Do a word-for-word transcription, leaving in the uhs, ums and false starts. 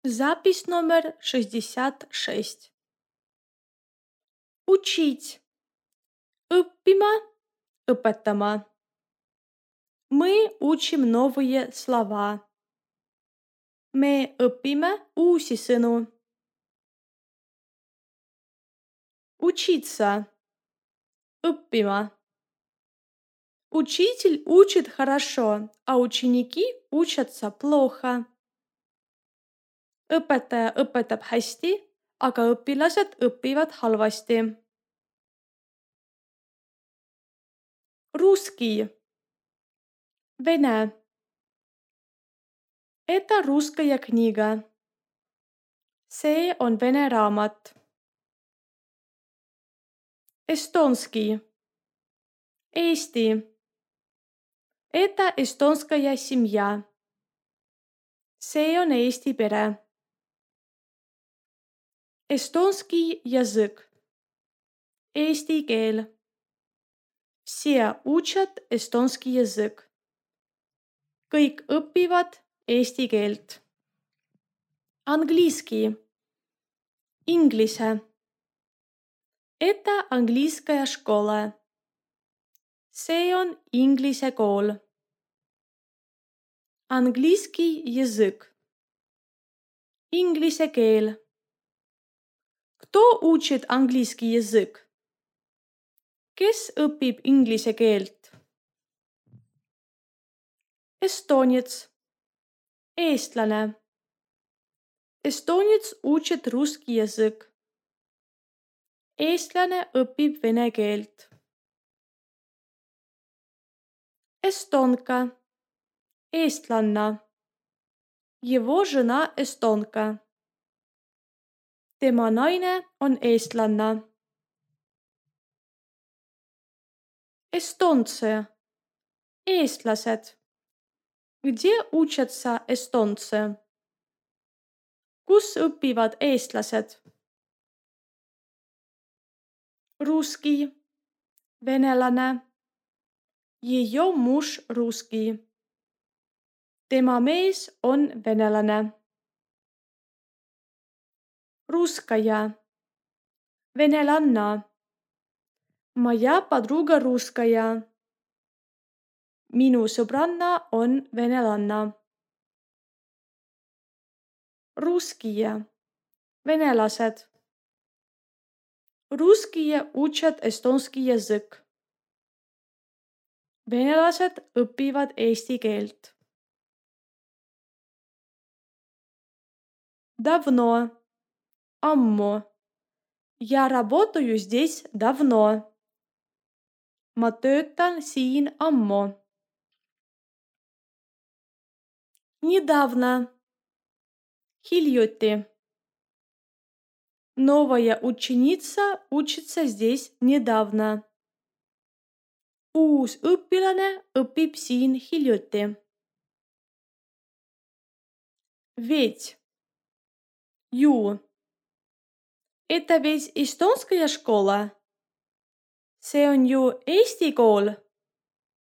Запись номер шестьдесят шесть. Учить. Õppima, õpetama. Мы учим новые слова. Me õpime uusi sõnu. Учиться. Õppima. Учитель учит хорошо, а ученики учатся плохо. Õpetaja õpetab hästi, aga õpilased õpivad halvasti. Русский. Vene. Это русская книга. See on vene raamat. Estonski. Eesti. Это эстонская семья. See on eesti pere. Estonski язык. Eesti keel. Все учат эстонский язык. Kõik õpivad eesti keelt. Английский. Inglise. Это английская школа. See on inglise kool. Английский язык. Inglise keel. Кто учит английский язык? Kes õpib inglise keelt? Estonets. Eestlane. Estonets учит русский язык. Eestlane õpib vene keelt. Estonka. Eestlanna. Его жена estonka. Tema naine on eestlanna. Эстонцы. Eestlased. Где учатся эстонцы? Kus õpivad eestlased? Русский. Venelane. Ее муж русский. Tema mees on venelane. Русская. Venelanna. Моя подруга русская. Minu sõbranna on venelanna. Русские. Venelased. Русские учат эстонский язык. Venelased õpivad eesti keelt. Давно. Ammu. Я работаю здесь давно. Ma töötan siin ammu. Недавно. Hiljuti. Новая ученица учится здесь недавно. Uus õpilane õpib siin hiljuti. Ведь. Ju. Это ведь эстонская школа. See on ju eesti kool.